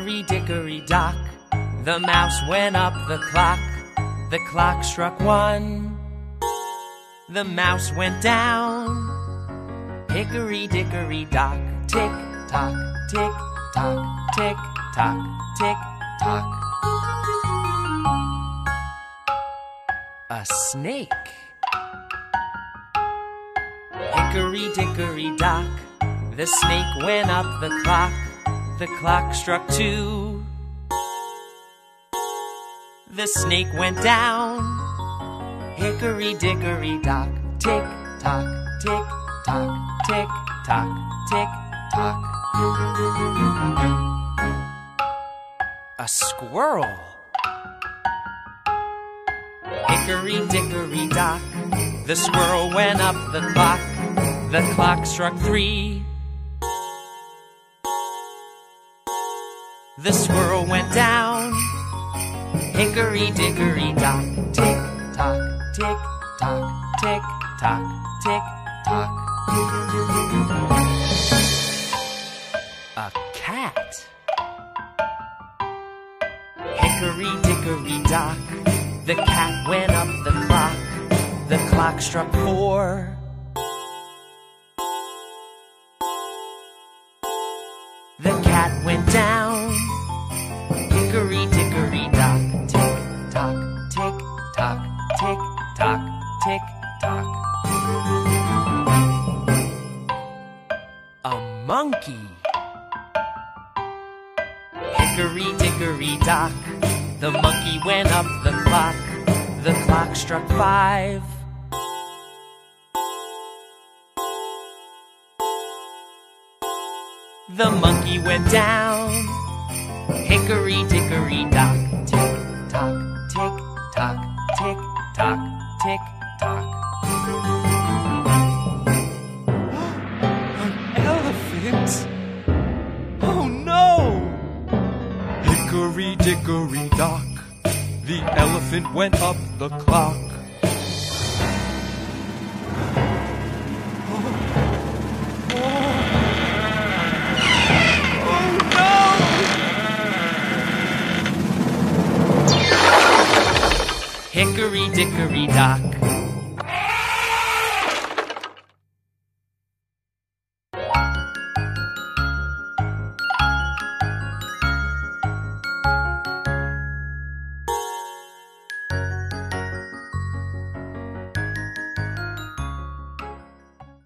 Hickory dickory dock, the mouse went up the clock struck 1. The mouse went down. Hickory dickory dock, tick tock, tick tock, tick tock, tick tock. A snake. Hickory dickory dock, the snake went up the clock struck 2. The snake went down. Hickory dickory dock, tick tock, tick tock, tick tock, tick tock. A squirrel. Hickory dickory dock, the squirrel went up the clock struck 3. The squirrel went down. Hickory dickory dock, tick tock, tick tock, tick tock, tick tock. A cat. Hickory dickory dock, the cat went up the clock struck 4. The cat went down. Hickory dickory dock, tick tock, tick tock, tick tock, tick tock. A monkey. Hickory dickory dock, the monkey went up the clock struck 5. The monkey went down. Hickory dickory dock, tick tock, tick tock, tick tock, tick tock. An elephant? Oh no! Hickory dickory dock, the elephant went up the clock. Hickory dickory dock,